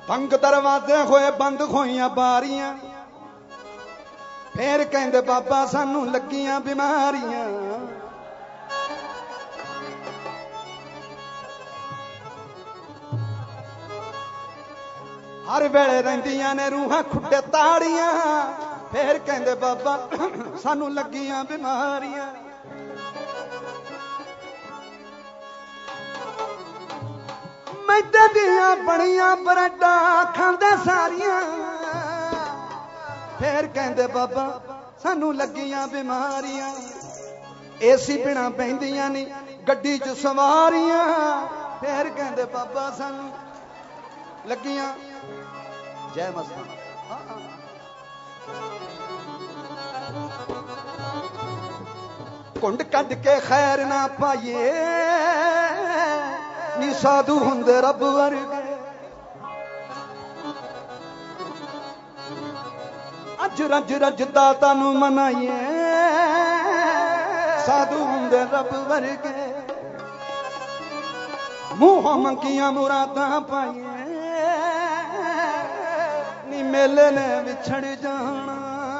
तंग दरवाजे होए बंद होइयां बारियां फिर कहंदे बाबा सानू लगियां बीमारियां हर वेले रहिंदियां ने रूहां खुट्टे ताड़ियां फिर कहंदे बाबा सानू लगियां बीमारियां मैदे दियां बड़ियां बरड्डा खांदे सारियां फिर कहंदे बाबा सानू लगियां बीमारियां एसी बिना बहिंदियां नी गड्डी च सवारियां फिर कहंदे बाबा सानू लगियां जय मस्ताना कुंड कट के खैर ना पाइए नी साधु हुंदे रब वर्गे अज रज रज दाता नू मनाइए साधु हुंदे रब वर्गे मुंहों मंगियां मुरादां पाइए नी मेले ने विछड़ जाना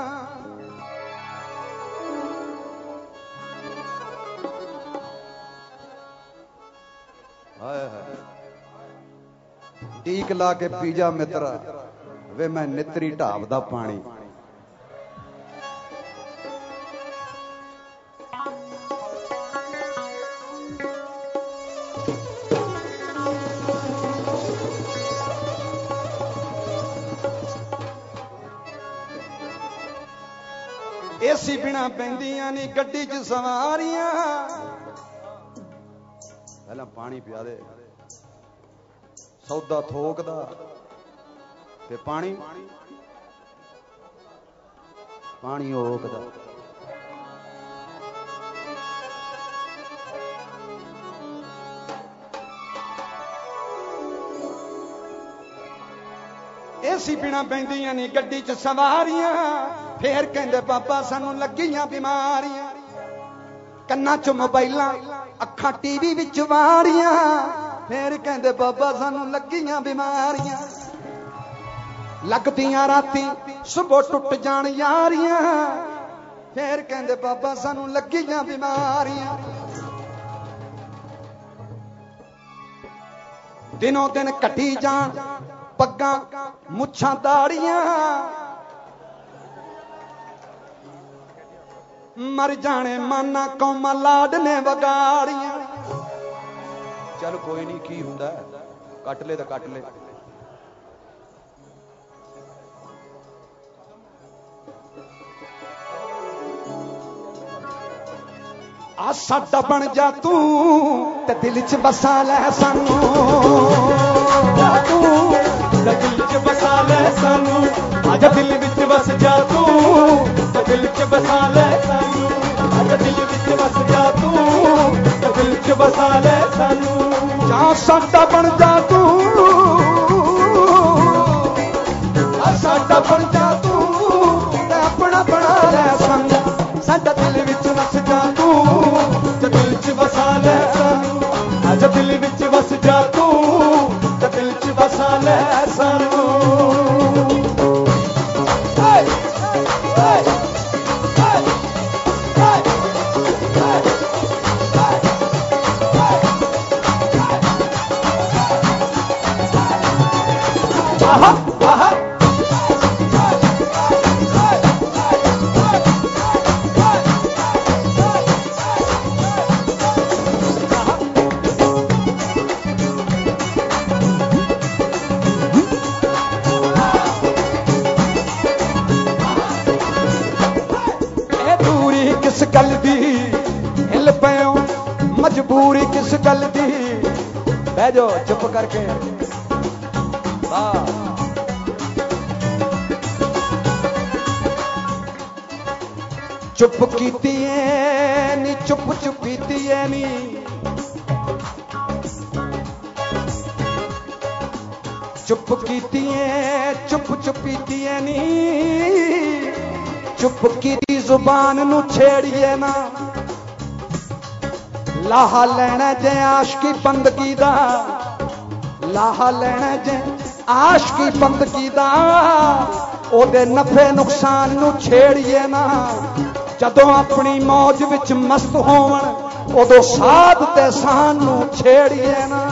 टीक ला के पीजा मित्रा वे मैं नितरी ढाब दा पानी एसी बिना बहिंदियां नी गड्डी च सवारियां पहला पानी पिया दे सौदा थोक दा ते पानी पानी ओक दा एसी बिना बहिंदियां नी गड्डी च सवारियां फिर कहंदे बाबा सानू लगियां बीमारियां कन्ना च मोबाइलां अखां टीवी विच वारियां फिर कहंदे बाबा सानू लगियां बीमारियां लगदियां राती सुबह टुट जान यारियां फिर कहंदे बाबा सानू लगियां बीमारियां दिनों दिन कटी जान पग्गां मुच्छां दाड़ियां मर जाने माना कौमा लाड ने वगाड़ियां चल कोई नहीं की हुंदा कट ले तो कट ले आ साडा बन जा तू ते दिल च बसा ले सानू तू ते दिल च बसा ले सानू आजा दिल विच बस जा तू ते दिल च बसा ले सानू आजा दिल विच बस जा तू ते दिल च बसा ले सानू जा साडा बन जा तू आ साडा बन जा तू ते अपना बना ले सानू साडा दिल विच बस जा तू ते दिल च बसा ले सानू आजा दिल विच बस जा तू ते दिल च बसा ले सानू गल दी हिल पयो मजबूरी किस गल दी बह जाओ चुप करके चुप कीती नी चुप चुपीती नी चुप कीती चुप चुपीती नी चुप की जुबान नू छेड़िए ना लाहा लेना जे आशकी बंदगी दा लाहा लेना जे आशिकी बंदगी दा ओदे नफे नुकसान नू छेड़िए ना जदों अपनी मौज विच मस्त होवन उदों साध ते सान नू छेड़िए ना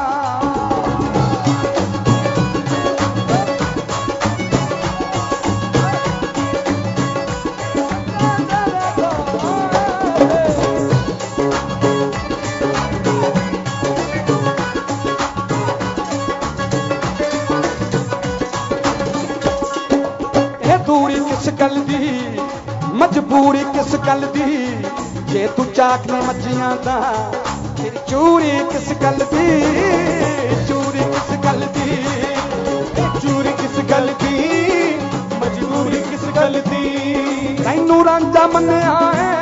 गल दी मजबूरी किस गल दी जे तू चाकने मच्छियां दा फिर चूरी किस गल दी चूरी किस गल दी चूरी किस गल दी मजबूरी किस गल दी तैनू रांझा मन्निया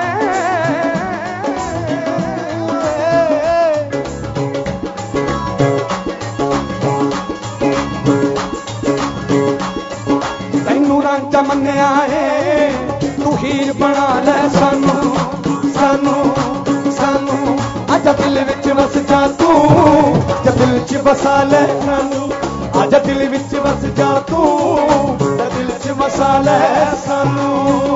मन्निया तू हीर बना ले सानू सानू सानू आजा दिल विच वस जा तू दिल च बसा ले सानू आजा दिल विच वस जा तू दिल च बसा ले सानू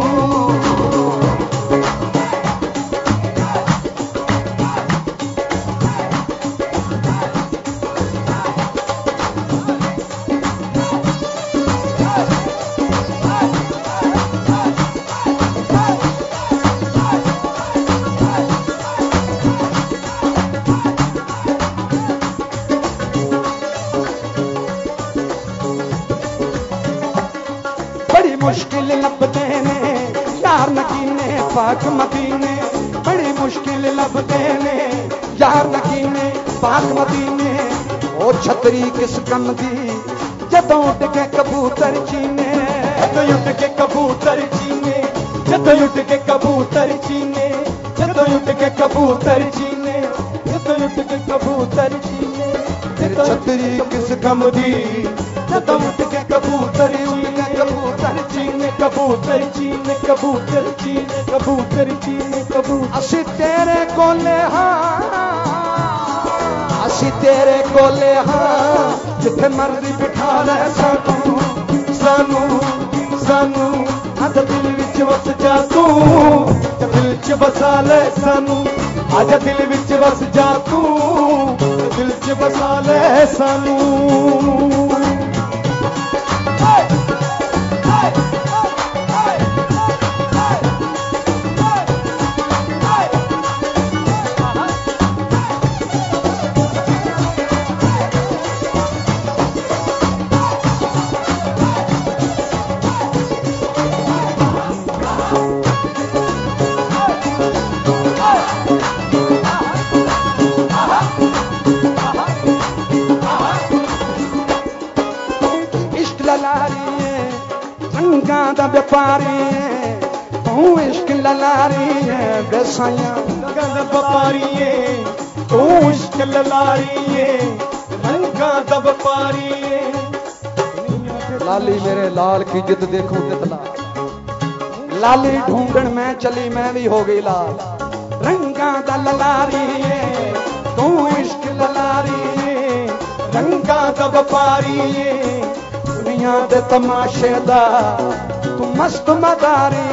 मुश्किल लभदे ने यार नगीने पाक मदीने बड़ी मुश्किल लभदे ने यार नगीने पाक मदीने ओ छतरी किस कम दी जदों उठ के कबूतर चीने जदों उठ के कबूतर चीने जदों उठ के कबूतर चीने जदों उठ के कबूतर चीने जदों उठ के कबूतर चीने तेरी छतरी किस कम दी जदों उठ के कबूतर चीने कबूतर चीने कबूतर चीने कबूतर चीने कबूतर असी तेरे कोले हाँ असी तेरे कोले हाँ जिथे मर्जी बिठा ले सानू सानू सानू आजा दिल विच वस जा तू दिल च बसा ले सानू आजा दिल विच वस जा तू दिल च बसा ले सानू व्यापारी तू इश्क ललारी है बेसाइया गंद व्यापारी है तू इश्क ललारी है रंगा दा व्यापारी है लाली मेरे लाल की जिद देखो तितला लाली ढूंढन में चली मैं भी हो गई लाल रंगा दा ललारी है तू इश्क ललारी है रंगा दा व्यापारी है दुनिया दे तमाशे दा तू मस्त मदारी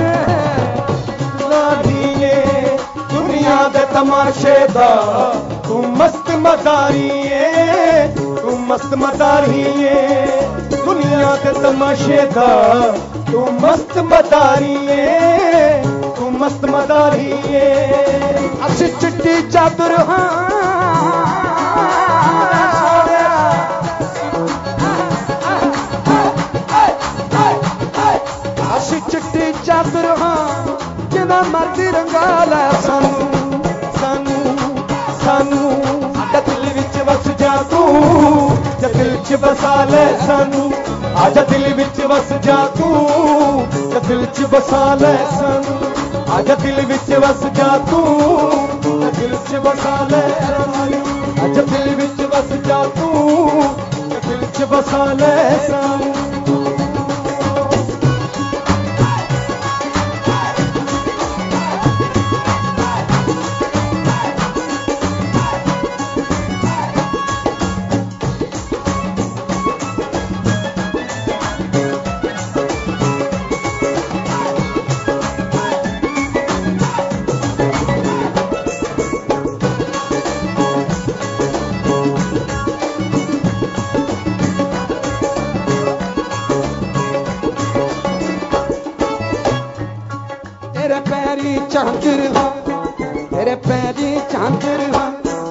लाड़िए दुनिया दे तमाशे दा तू मस्त मदारी तू मस्त मदारी दुनिया दे तमाशे दा तू मस्त मदारी तू मस्त मदारी असी चिट्टी चादर हाँ चिट्टी चादर हाँ जिना मर्जी रंगा लै सानू सानू सानू आजा दिल विच वस जा तू दिल च बसा ले सानू आजा दिल विच वस जा तू दिल च बसा ले सानू आजा दिल विच वस जा तू दिल च बसा ले सानू आजा दिल विच वस जा तू दिल च बसा ले सानू झांझर हाँ तेरे पैरी झांझर हाँ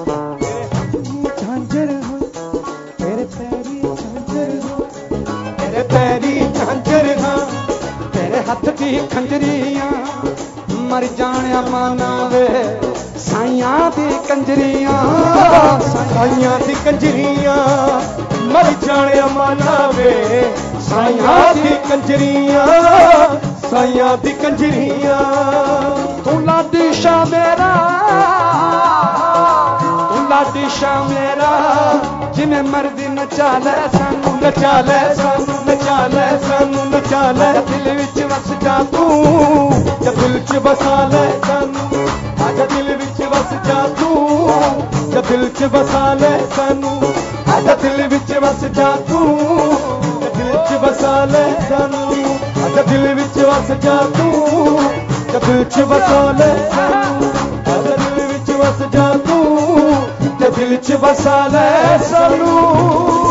झांझर हाँ तेरे पैरी झांझर हाँ तेरे पैरी झांझर हाँ तेरे हाथ दी खंजरियां मर जाने माना वे साइयां दी कंजरियां साइयां दी कंजरियां मर जाने माना वे साइयां दी कंजरियां साइयां दी कंजरियां तू लाडी शाह मेरा तू लाडी शाह मेरा जिमें मर्दी नचा ले सानू नचा ले सानू नचा ले सानू नचा ले दिल विच वस जा तू जब दिल च बसा ले सानू आजा दिल विच वस जा तू जब दिल च बसा ले सानू आजा दिल विच वस जा तू जब दिल च बसा ले सानू आजा दिल विच वस जा तू जब दिल च बसा ले सानू आजा दिल विच वस जा तू जब दिल च बसा ले सानू